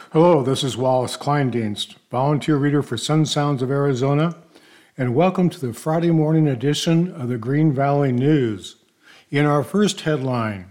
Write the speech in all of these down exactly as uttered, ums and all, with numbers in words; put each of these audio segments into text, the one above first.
Hello, this is Wallace Kleindienst, volunteer reader for Sun Sounds of Arizona, and welcome to the Friday morning edition of the Green Valley News. In our first headline,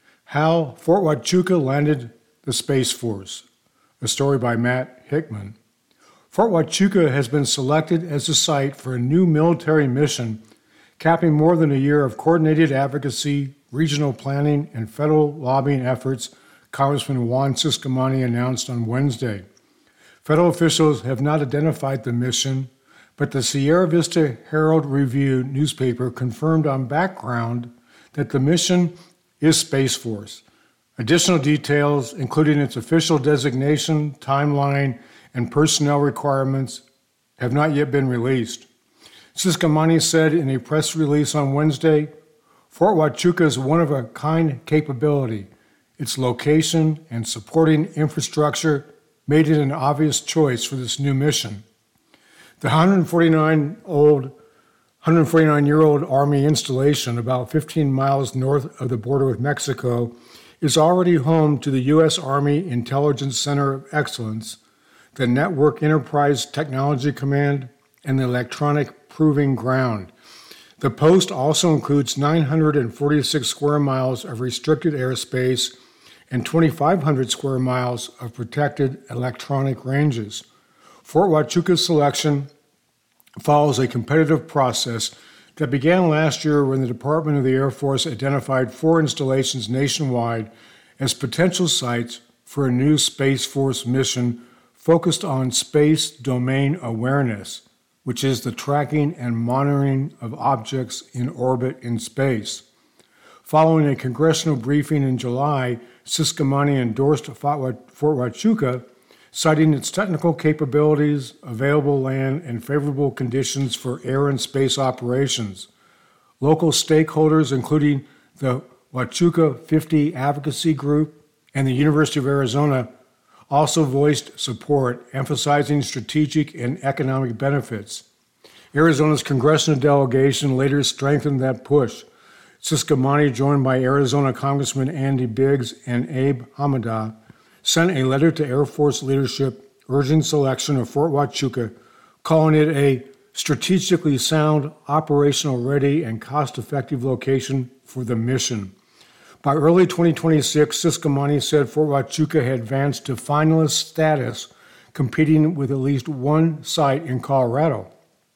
How Fort Huachuca Landed the Space Force, a story by Matt Hickman. Fort Huachuca has been selected as the site for a new military mission, capping more than a year of coordinated advocacy, regional planning, and federal lobbying efforts Congressman Juan Ciscomani announced on Wednesday. Federal officials have not identified the mission, but the Sierra Vista Herald Review newspaper confirmed on background that the mission is Space Force. Additional details, including its official designation, timeline, and personnel requirements, have not yet been released. Ciscomani said in a press release on Wednesday, Fort Huachuca's one-of-a-kind capability, its location and supporting infrastructure made it an obvious choice for this new mission. The one hundred forty-nine-old, one hundred forty-nine-year-old Army installation, about fifteen miles north of the border with Mexico, is already home to the U S Army Intelligence Center of Excellence, the Network Enterprise Technology Command, and the Electronic Proving Ground. The post also includes nine hundred forty-six square miles of restricted airspace and twenty-five hundred square miles of protected electronic ranges. Fort Huachuca's selection follows a competitive process that began last year when the Department of the Air Force identified four installations nationwide as potential sites for a new Space Force mission focused on space domain awareness, which is the tracking and monitoring of objects in orbit in space. Following a congressional briefing in July, Ciscomani endorsed Fort Huachuca, citing its technical capabilities, available land, and favorable conditions for air and space operations. Local stakeholders, including the Huachuca fifty Advocacy Group and the University of Arizona, also voiced support, emphasizing strategic and economic benefits. Arizona's congressional delegation later strengthened that push. Ciscomani, joined by Arizona Congressman Andy Biggs and Abe Hamadeh, sent a letter to Air Force leadership urging selection of Fort Huachuca, calling it a strategically sound, operational ready, and cost-effective location for the mission. By early twenty twenty-six, Ciscomani said Fort Huachuca had advanced to finalist status, competing with at least one site in Colorado.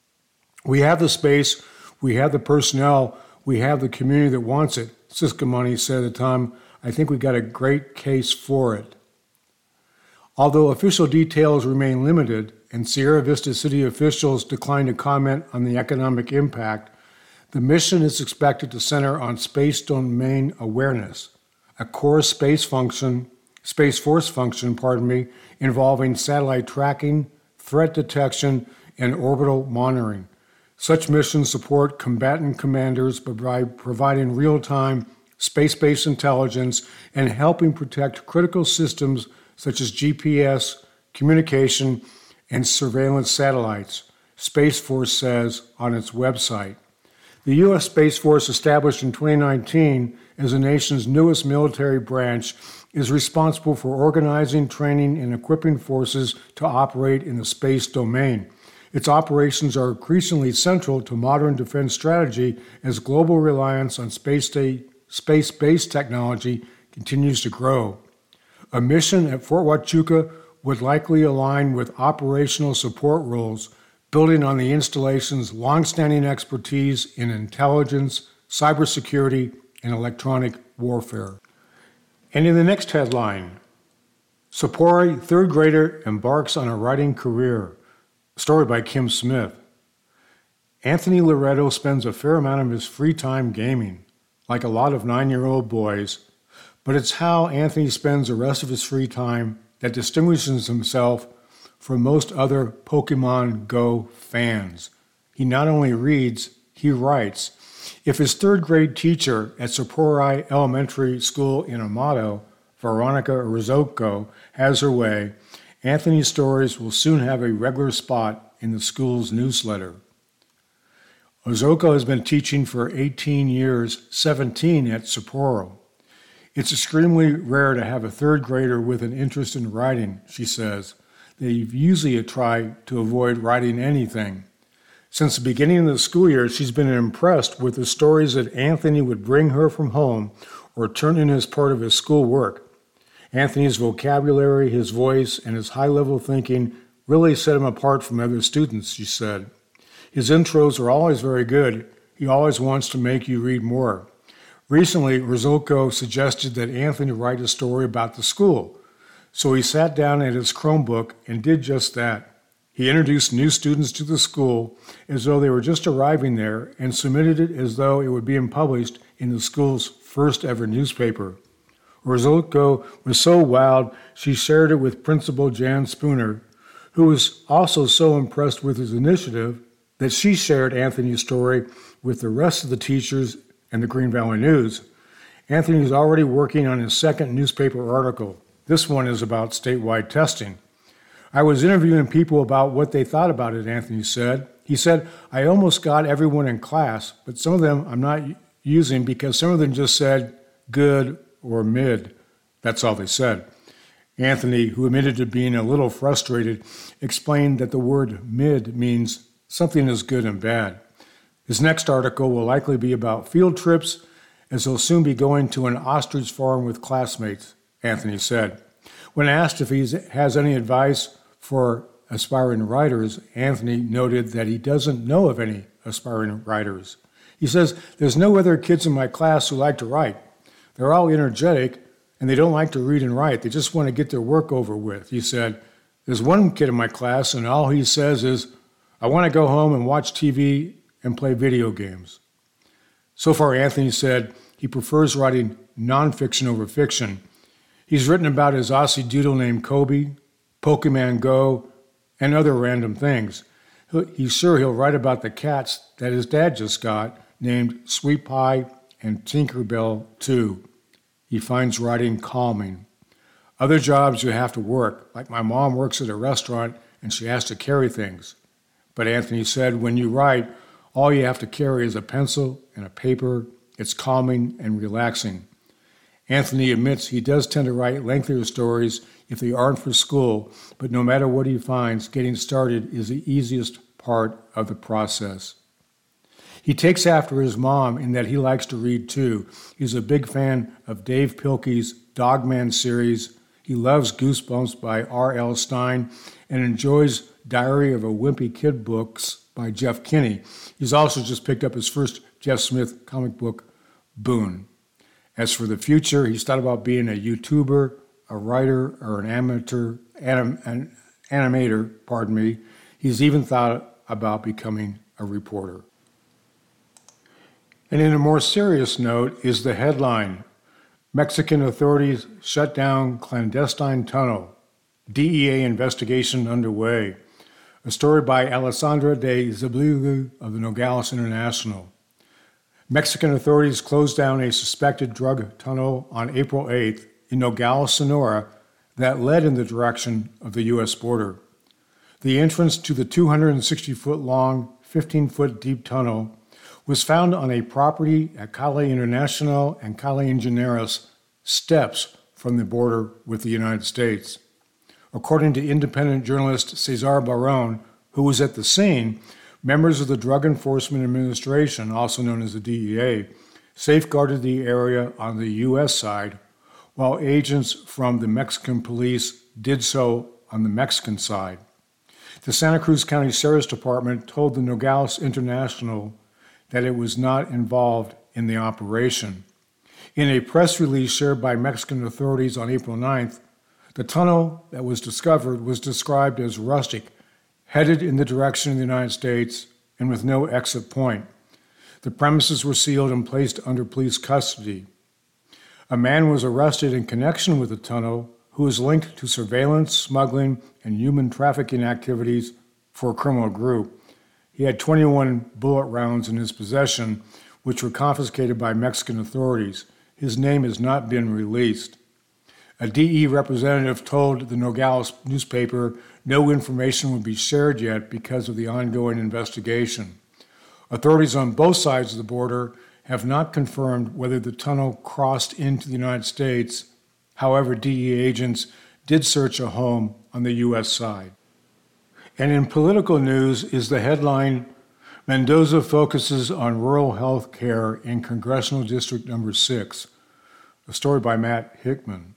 We have the space, we have the personnel, we have the community that wants it, Ciscomani said at the time. I think we've got a great case for it. Although official details remain limited and Sierra Vista city officials declined to comment on the economic impact, the mission is expected to center on space domain awareness, a core space function, Space Force function, pardon me, involving satellite tracking, threat detection, and orbital monitoring. Such missions support combatant commanders by providing real-time space-based intelligence and helping protect critical systems such as G P S, communication, and surveillance satellites, Space Force says on its website. The U S Space Force, established in twenty nineteen as the nation's newest military branch, is responsible for organizing, training, and equipping forces to operate in the space domain. Its operations are increasingly central to modern defense strategy as global reliance on space-based technology continues to grow. A mission at Fort Huachuca would likely align with operational support roles, building on the installation's longstanding expertise in intelligence, cybersecurity, and electronic warfare. And in the next headline, Sapori third grader embarks on a writing career. A story by Kim Smith. Anthony Loretto spends a fair amount of his free time gaming, like a lot of nine-year-old boys, but it's how Anthony spends the rest of his free time that distinguishes himself from most other Pokemon Go fans. He not only reads, he writes. If his third grade teacher at Sapori Elementary School in Amato, Veronica Rizzoco, has her way, Anthony's stories will soon have a regular spot in the school's newsletter. Rizzoco has been teaching for eighteen years, seventeen at Sapporo. It's extremely rare to have a third grader with an interest in writing, she says. They usually try to avoid writing anything. Since the beginning of the school year, she's been impressed with the stories that Anthony would bring her from home or turn in as part of his school work. Anthony's vocabulary, his voice, and his high-level thinking really set him apart from other students, she said. His intros are always very good. He always wants to make you read more. Recently, Rizulko suggested that Anthony write a story about the school, so he sat down at his Chromebook and did just that. He introduced new students to the school as though they were just arriving there and submitted it as though it would be published in the school's first ever newspaper. Rizulko was so wowed, she shared it with Principal Jan Spooner, who was also so impressed with his initiative that she shared Anthony's story with the rest of the teachers and the Green Valley News. Anthony is already working on his second newspaper article. This one is about statewide testing. I was interviewing people about what they thought about it, Anthony said. He said, I almost got everyone in class, but some of them I'm not using because some of them just said good or mid. That's all they said. Anthony, who admitted to being a little frustrated, explained that the word mid means something is good and bad. His next article will likely be about field trips, as he'll soon be going to an ostrich farm with classmates, Anthony said. When asked if he has any advice for aspiring writers, Anthony noted that he doesn't know of any aspiring writers. He says, there's no other kids in my class who like to write. They're all energetic, and they don't like to read and write. They just want to get their work over with. He said, there's one kid in my class, and all he says is, I want to go home and watch T V and play video games. So far, Anthony said he prefers writing nonfiction over fiction. He's written about his Aussie doodle named Kobe, Pokemon Go, and other random things. He's sure he'll write about the cats that his dad just got, named Sweet Pie and Tinkerbell too. He finds writing calming. Other jobs you have to work, like my mom works at a restaurant and she has to carry things. But Anthony said, when you write, all you have to carry is a pencil and a paper. It's calming and relaxing. Anthony admits he does tend to write lengthier stories if they aren't for school, but no matter what he finds, getting started is the easiest part of the process. He takes after his mom in that he likes to read too. He's a big fan of Dave Pilkey's Dogman series. He loves Goosebumps by R L Stine and enjoys Diary of a Wimpy Kid books by Jeff Kinney. He's also just picked up his first Jeff Smith comic book, Boone. As for the future, he's thought about being a YouTuber, a writer, or an amateur anim, an animator, pardon me. He's even thought about becoming a reporter. And in a more serious note is the headline, Mexican authorities shut down clandestine tunnel. D E A investigation underway. A story by Alessandra de Zabligu of the Nogales International. Mexican authorities closed down a suspected drug tunnel on April eighth in Nogales, Sonora, that led in the direction of the U S border. The entrance to the two hundred sixty foot long, fifteen foot deep tunnel was found on a property at Calle Internacional and Calle Ingenieros, steps from the border with the United States. According to independent journalist Cesar Barron, who was at the scene, members of the Drug Enforcement Administration, also known as the D E A, safeguarded the area on the U S side, while agents from the Mexican police did so on the Mexican side. The Santa Cruz County Sheriff's Department told the Nogales International that it was not involved in the operation. In a press release shared by Mexican authorities on April ninth, the tunnel that was discovered was described as rustic, headed in the direction of the United States and with no exit point. The premises were sealed and placed under police custody. A man was arrested in connection with the tunnel who was linked to surveillance, smuggling, and human trafficking activities for a criminal group. He had twenty-one bullet rounds in his possession, which were confiscated by Mexican authorities. His name has not been released. A D E representative told the Nogales newspaper no information would be shared yet because of the ongoing investigation. Authorities on both sides of the border have not confirmed whether the tunnel crossed into the United States. However, D E A agents did search a home on the U S side. And in political news is the headline, Mendoza focuses on rural health care in Congressional District Number six, a story by Matt Hickman.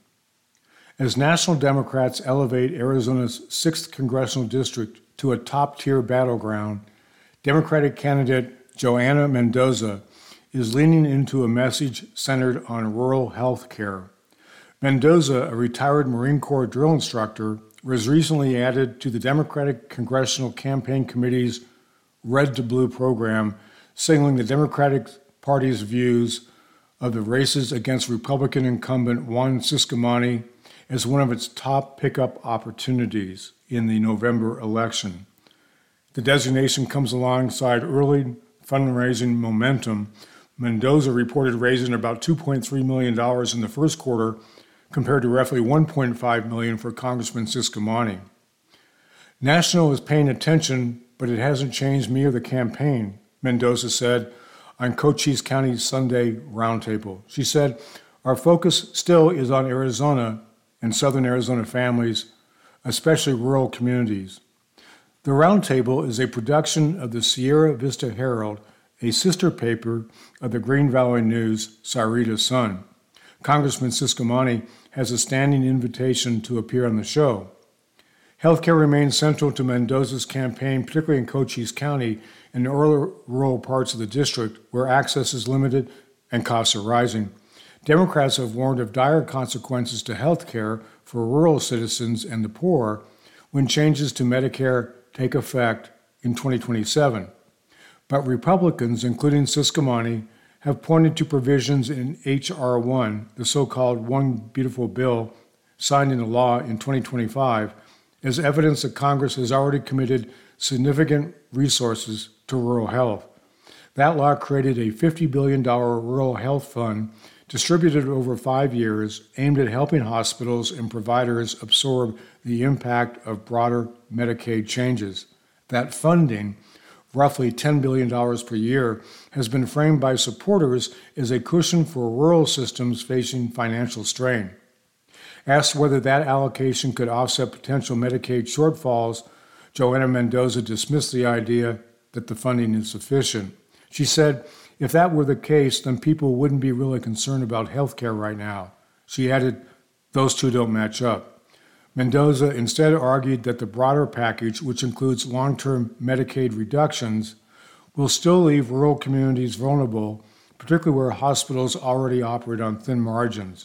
As national Democrats elevate Arizona's sixth Congressional District to a top-tier battleground, Democratic candidate Joanna Mendoza is leaning into a message centered on rural health care. Mendoza, a retired Marine Corps drill instructor, was recently added to the Democratic Congressional Campaign Committee's Red to Blue program, signaling the Democratic Party's views of the races against Republican incumbent Juan Ciscomani as one of its top pickup opportunities in the November election. The designation comes alongside early fundraising momentum. Mendoza reported raising about two point three million dollars in the first quarter, compared to roughly one point five million dollars for Congressman Ciscomani. National is paying attention, but it hasn't changed me or the campaign, Mendoza said on Cochise County's Sunday roundtable. She said, our focus still is on Arizona and Southern Arizona families, especially rural communities. The roundtable is a production of the Sierra Vista Herald, a sister paper of the Green Valley News, Sahuarita Sun. Congressman Ciscomani has a standing invitation to appear on the show. Healthcare remains central to Mendoza's campaign, particularly in Cochise County and early rural parts of the district where access is limited and costs are rising. Democrats have warned of dire consequences to healthcare for rural citizens and the poor when changes to Medicare take effect in twenty twenty-seven. But Republicans, including Ciscomani, have pointed to provisions in H R one, the so-called One Beautiful Bill, signed into law in twenty twenty-five, as evidence that Congress has already committed significant resources to rural health. That law created a fifty billion dollars rural health fund distributed over five years aimed at helping hospitals and providers absorb the impact of broader Medicaid changes. That funding, roughly ten billion dollars per year, has been framed by supporters as a cushion for rural systems facing financial strain. Asked whether that allocation could offset potential Medicaid shortfalls, Joanna Mendoza dismissed the idea that the funding is sufficient. She said, if that were the case, then people wouldn't be really concerned about health care right now. She added, those two don't match up. Mendoza instead argued that the broader package, which includes long-term Medicaid reductions, will still leave rural communities vulnerable, particularly where hospitals already operate on thin margins.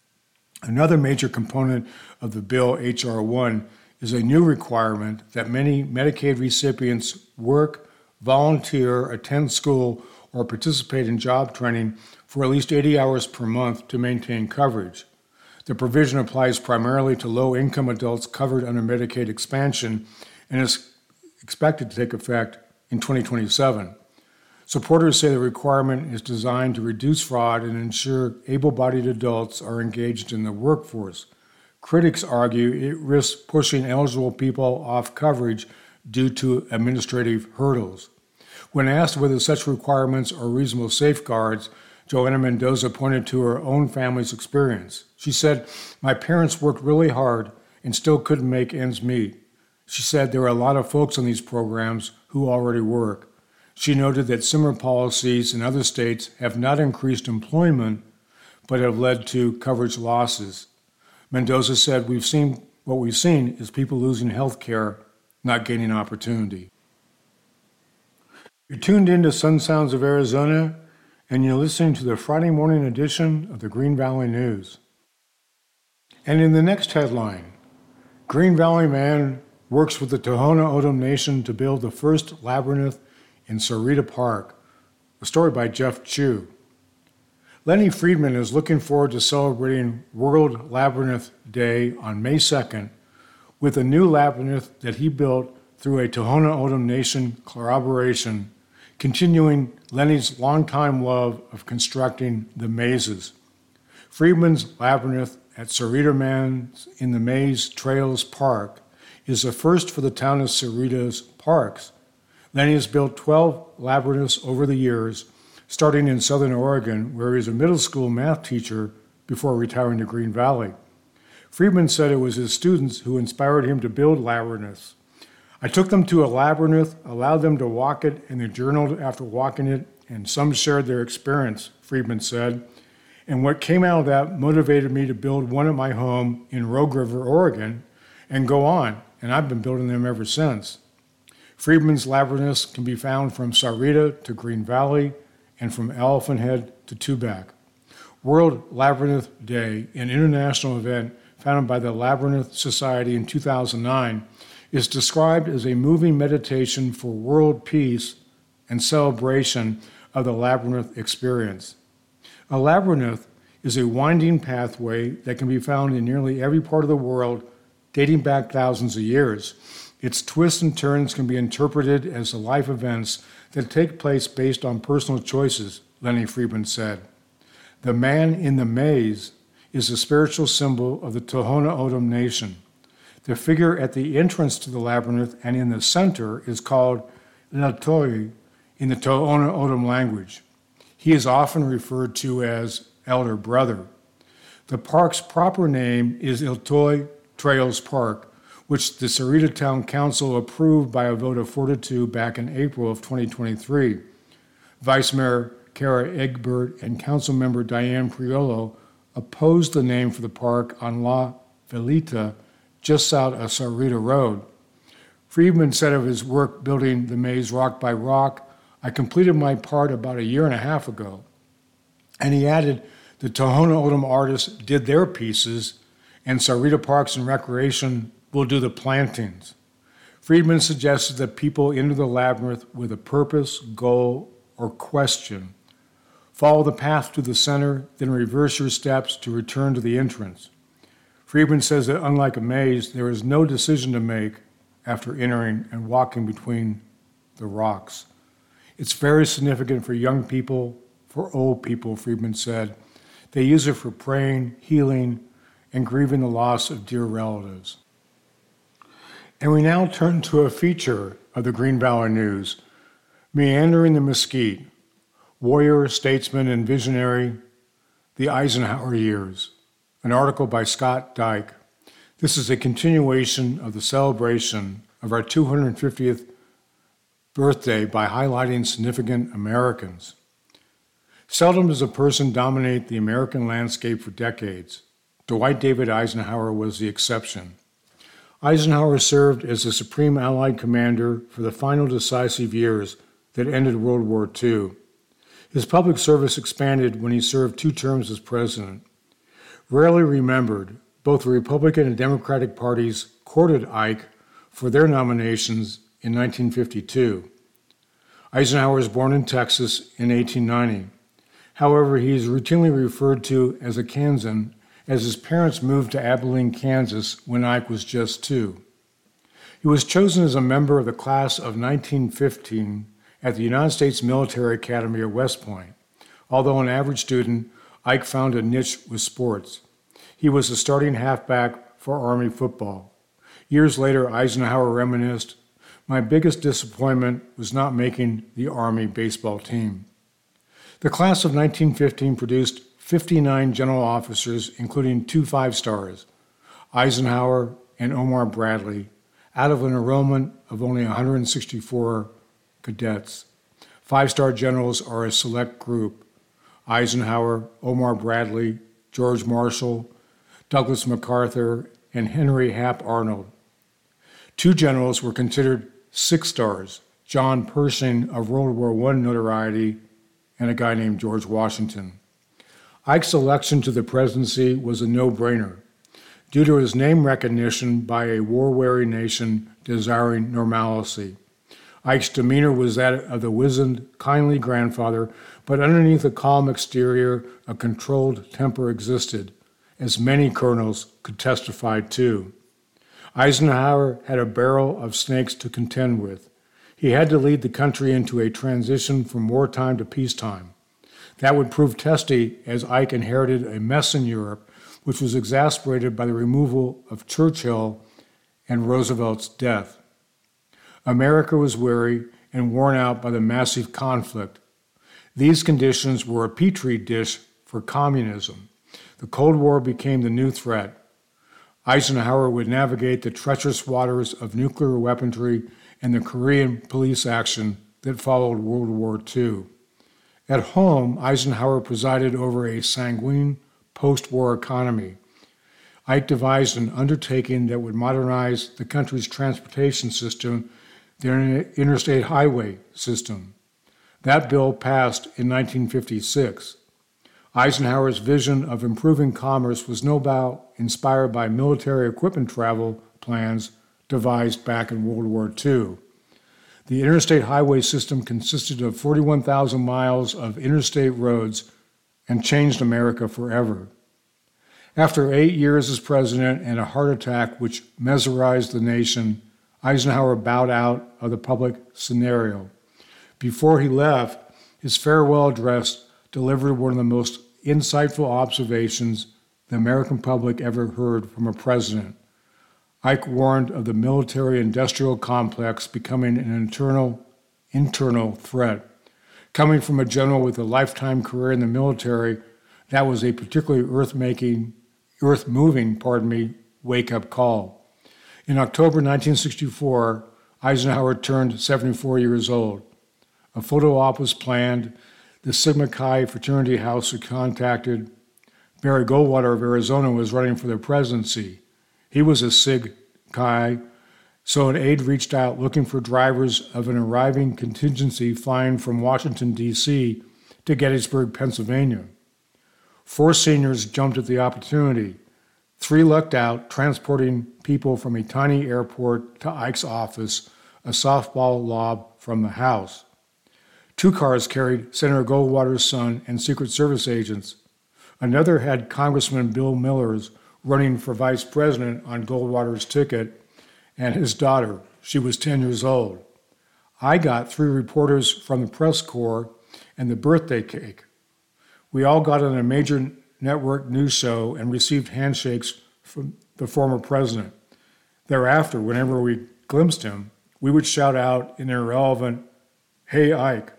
Another major component of the bill, H R one, is a new requirement that many Medicaid recipients work, volunteer, attend school, or participate in job training for at least eighty hours per month to maintain coverage. The provision applies primarily to low-income adults covered under Medicaid expansion and is expected to take effect in twenty twenty-seven. Supporters say the requirement is designed to reduce fraud and ensure able-bodied adults are engaged in the workforce. Critics argue it risks pushing eligible people off coverage due to administrative hurdles. When asked whether such requirements are reasonable safeguards, Joanna Mendoza pointed to her own family's experience. She said, my parents worked really hard and still couldn't make ends meet. She said there are a lot of folks on these programs who already work. She noted that similar policies in other states have not increased employment, but have led to coverage losses. Mendoza said, we've seen what we've seen is people losing health care, not gaining opportunity. You're tuned in to Sun Sounds of Arizona, and you're listening to the Friday morning edition of the Green Valley News. And in the next headline, Green Valley man works with the Tohono O'odham Nation to build the first labyrinth in Sahuarita Park, a story by Jeff Chu. Lenny Friedman is looking forward to celebrating World Labyrinth Day on May second with a new labyrinth that he built through a Tohono O'odham Nation collaboration, continuing Lenny's longtime love of constructing the mazes. Friedman's labyrinth at Sahuarita Man's in the Maze Trails Park is a first for the town of Sahuarita's parks. Lenny has built twelve labyrinths over the years, starting in Southern Oregon, where he was a middle school math teacher before retiring to Green Valley. Friedman said it was his students who inspired him to build Labyrinth. I took them to a labyrinth, allowed them to walk it, and they journaled after walking it, and some shared their experience, Friedman said. And what came out of that motivated me to build one at my home in Rogue River, Oregon, and go on, and I've been building them ever since. Friedman's labyrinths can be found from Sahuarita to Green Valley and from Elephant Head to Tubac. World Labyrinth Day, an international event founded by the Labyrinth Society in two thousand nine, is described as a moving meditation for world peace and celebration of the labyrinth experience. A labyrinth is a winding pathway that can be found in nearly every part of the world, dating back thousands of years. Its twists and turns can be interpreted as the life events that take place based on personal choices, Lenny Friedman said. The man in the maze is a spiritual symbol of the Tohono O'odham Nation. The figure at the entrance to the labyrinth and in the center is called L'Eltoi in the Tohono O'odham language. He is often referred to as Elder Brother. The park's proper name is Eltoi Trails Park, which the Sahuarita Town Council approved by a vote of four to two back in April of twenty twenty-three. Vice Mayor Kara Egbert and Councilmember Diane Priolo opposed the name for the park on La Velita, just south of Sahuarita Road. Friedman said of his work building the maze rock by rock, "I completed my part about a year and a half ago." And he added, the Tohono O'odham artists did their pieces, and Sahuarita Parks and Recreation will do the plantings. Friedman suggested that people enter the labyrinth with a purpose, goal, or question. Follow the path to the center, then reverse your steps to return to the entrance. Friedman says that unlike a maze, there is no decision to make after entering and walking between the rocks. It's very significant for young people, for old people, Friedman said. They use it for praying, healing, and grieving the loss of dear relatives. And we now turn to a feature of the Green Valley News, Meandering the Mesquite, Warrior, Statesman, and Visionary, the Eisenhower Years, an article by Scott Dyke. This is a continuation of the celebration of our two hundred fiftieth birthday by highlighting significant Americans. Seldom does a person dominate the American landscape for decades. Dwight David Eisenhower was the exception. Eisenhower served as the Supreme Allied Commander for the final decisive years that ended World War Two. His public service expanded when he served two terms as president. Rarely remembered, both the Republican and Democratic parties courted Ike for their nominations in nineteen fifty-two. Eisenhower was born in Texas in eighteen ninety. However, he is routinely referred to as a Kansan, as his parents moved to Abilene, Kansas when Ike was just two. He was chosen as a member of the class of nineteen fifteen at the United States Military Academy at West Point. Although an average student, Ike found a niche with sports. He was a starting halfback for Army football. Years later, Eisenhower reminisced, "My biggest disappointment was not making the Army baseball team." The class of nineteen fifteen produced fifty-nine general officers, including two five-stars, Eisenhower and Omar Bradley, out of an enrollment of only one hundred sixty-four cadets. Five-star generals are a select group: Eisenhower, Omar Bradley, George Marshall, Douglas MacArthur, and Henry Hap Arnold. Two generals were considered six stars, John Pershing of World War One notoriety, and a guy named George Washington. Ike's election to the presidency was a no-brainer, due to his name recognition by a war-weary nation desiring normalcy. Ike's demeanor was that of the wizened, kindly grandfather, but underneath a calm exterior, a controlled temper existed, as many colonels could testify to. Eisenhower had a barrel of snakes to contend with. He had to lead the country into a transition from wartime to peacetime. That would prove testy, as Ike inherited a mess in Europe, which was exacerbated by the removal of Churchill and Roosevelt's death. America was weary and worn out by the massive conflict. These conditions were a petri dish for communism. The Cold War became the new threat. Eisenhower would navigate the treacherous waters of nuclear weaponry and the Korean police action that followed World War Two. At home, Eisenhower presided over a sanguine post-war economy. Ike devised an undertaking that would modernize the country's transportation system, the interstate highway system. That bill passed in nineteen fifty-six. Eisenhower's vision of improving commerce was no doubt inspired by military equipment travel plans devised back in World War Two. The interstate highway system consisted of forty-one thousand miles of interstate roads and changed America forever. After eight years as president and a heart attack which mesmerized the nation, Eisenhower bowed out of the public scenario. Before he left, his farewell address delivered one of the most insightful observations the American public ever heard from a president. Ike warned of the military-industrial complex becoming an internal, internal threat. Coming from a general with a lifetime career in the military, that was a particularly earth-making, earth-moving, pardon me, wake-up call. In October nineteen sixty-four, Eisenhower turned seventy-four years old. A photo op was planned. The Sigma Chi fraternity house was contacted. Barry Goldwater of Arizona was running for the presidency. He was a Sig Chi, so an aide reached out looking for drivers of an arriving contingency flying from Washington, D C to Gettysburg, Pennsylvania. Four seniors jumped at the opportunity. Three lucked out, transporting people from a tiny airport to Ike's office, a softball lob from the house. Two cars carried Senator Goldwater's son and Secret Service agents. Another had Congressman Bill Millers running for vice president on Goldwater's ticket, and his daughter. She was ten years old. I got three reporters from the press corps and the birthday cake. We all got on a major network news show and received handshakes from the former president. Thereafter, whenever we glimpsed him, we would shout out in an irrelevant, "Hey, Ike."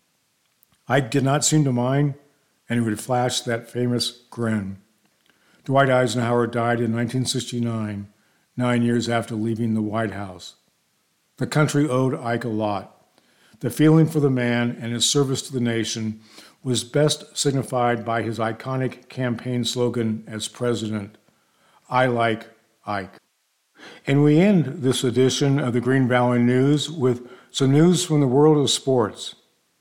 Ike did not seem to mind, and he would flash that famous grin. Dwight Eisenhower died in nineteen sixty-nine, nine years after leaving the White House. The country owed Ike a lot. The feeling for the man and his service to the nation was best signified by his iconic campaign slogan as president, "I like Ike." And we end this edition of the Green Valley News with some news from the world of sports.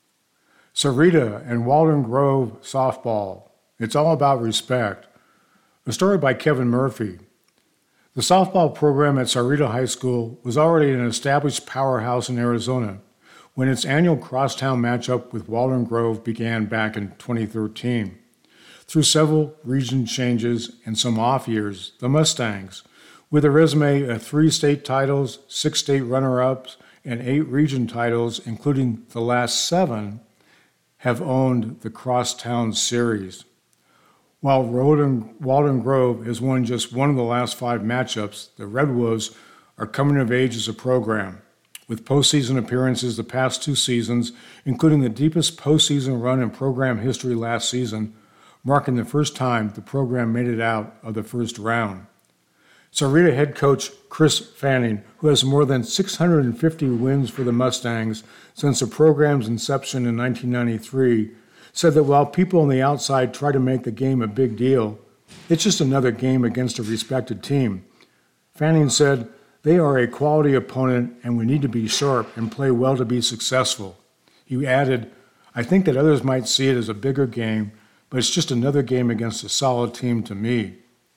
Sahuarita and Walden Grove softball. It's all about respect. A story by Kevin Murphy. The softball program at Sahuarita High School was already an established powerhouse in Arizona when its annual crosstown matchup with Walden Grove began back in twenty thirteen. Through several region changes and some off years, the Mustangs, with a resume of three state titles, six state runner-ups, and eight region titles, including the last seven, have owned the Crosstown Series. While Walden, Walden Grove has won just one of the last five matchups, the Redwolves are coming of age as a program, with postseason appearances the past two seasons, including the deepest postseason run in program history last season, marking the first time the program made it out of the first round. Sahuarita head coach Chris Fanning, who has more than six hundred fifty wins for the Mustangs since the program's inception in nineteen ninety-three, said that while people on the outside try to make the game a big deal, it's just another game against a respected team. Fanning said, "They are a quality opponent and we need to be sharp and play well to be successful." He added, "I think that others might see it as a bigger game, but it's just another game against a solid team to me."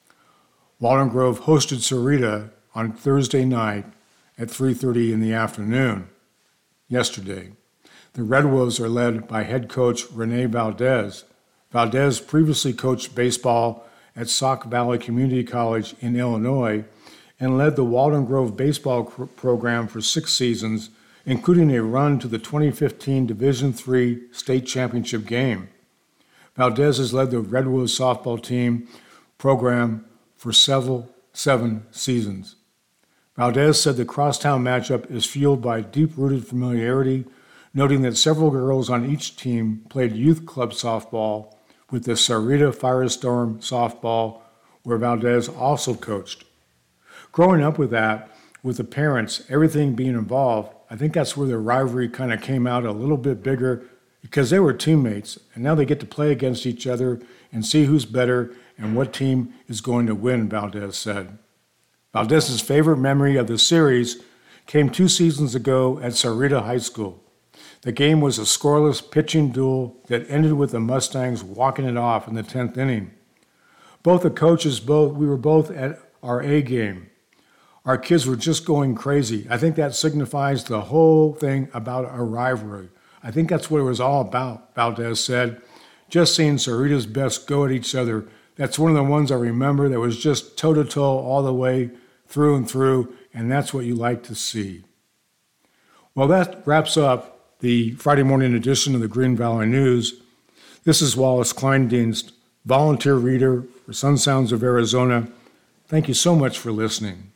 Walden Grove hosted Sahuarita on Thursday night at three thirty in the afternoon, yesterday. The Redwolves are led by head coach Rene Valdez. Valdez previously coached baseball at Sauk Valley Community College in Illinois and led the Walden Grove baseball cr- program for six seasons, including a run to the twenty fifteen Division three state championship game. Valdez has led the Redwolves softball team program for several, seven seasons. Valdez said the crosstown matchup is fueled by deep-rooted familiarity, noting that several girls on each team played youth club softball with the Sahuarita Firestorm softball, where Valdez also coached. Growing up with that, with the parents, everything being involved, I think that's where the rivalry kind of came out a little bit bigger because they were teammates, and now they get to play against each other and see who's better and what team is going to win, Valdez said. Valdez's favorite memory of the series came two seasons ago at Sahuarita High School. The game was a scoreless pitching duel that ended with the Mustangs walking it off in the tenth inning. Both the coaches, both we were both at our A game. Our kids were just going crazy. I think that signifies the whole thing about a rivalry. I think that's what it was all about, Valdez said. Just seeing Sahuarita's best go at each other. That's one of the ones I remember that was just toe-to-toe all the way through and through, and that's what you like to see. Well, that wraps up the Friday morning edition of the Green Valley News. This is Wallace Kleindienst, volunteer reader for Sun Sounds of Arizona. Thank you so much for listening.